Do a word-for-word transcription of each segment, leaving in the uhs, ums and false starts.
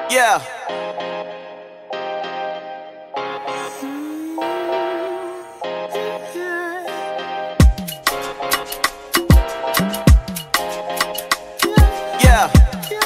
Yeah. Yeah.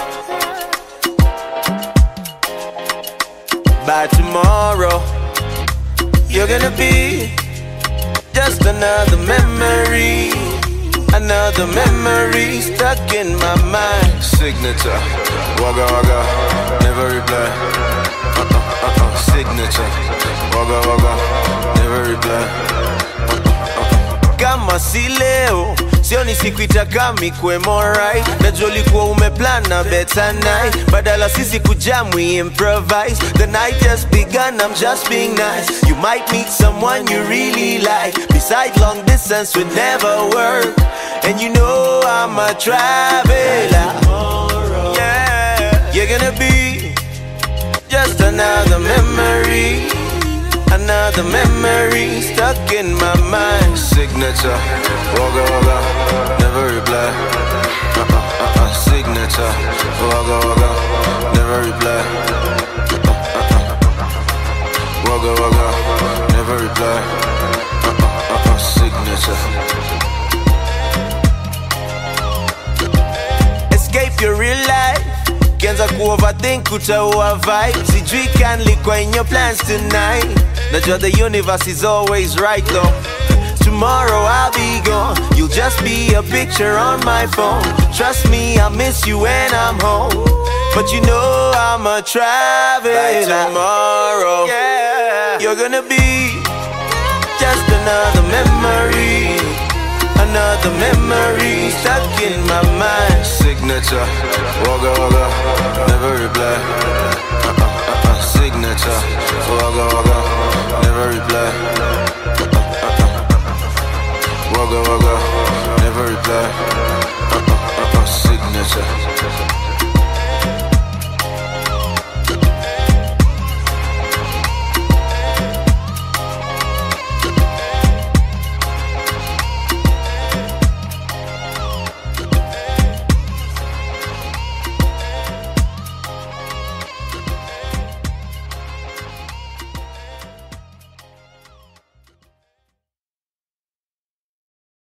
By tomorrow, you're gonna be just another memory. Another memory stuck in my mind. Signature, wagga wagga, never reply. Uh-uh, uh-uh, signature, wagga wagga, never reply. Uh-uh, uh-uh. Kama si leo, sioni siku itakami kwemo right. Najua ulikuwa umeplana better night. Badala sisi kujam we improvise. The night just begun, I'm just being nice. You might meet someone you really like. Besides long distance would never work. And you know I'm a traveler. Yeah, you're gonna be just another memory. Another memory stuck in my mind. Signature, wagga wagga, never reply. Uh-uh, uh-uh, signature, wagga wagga, never reply. Uh-uh, uh-uh, wagga wagga, never reply. Uh-uh, uh-uh, signature. Escape your real life. Kianza ku-overthink utaua vibe. Sijui can likwa in your plans tonight. Najua the universe is always right though. Tomorrow I'll be gone. You'll just be a picture on my phone. Trust me, I'll miss you when I'm home. But you know I'm a traveler. By tomorrow, yeah, you're gonna be just another memory. Another memory stuck in my mind. Signature, wagga wagga, never reply. Uh-uh, uh-uh, signature, wagga wagga, never reply. Uh-uh, uh-uh, wagga wagga, never reply. Uh-uh, uh-uh, signature.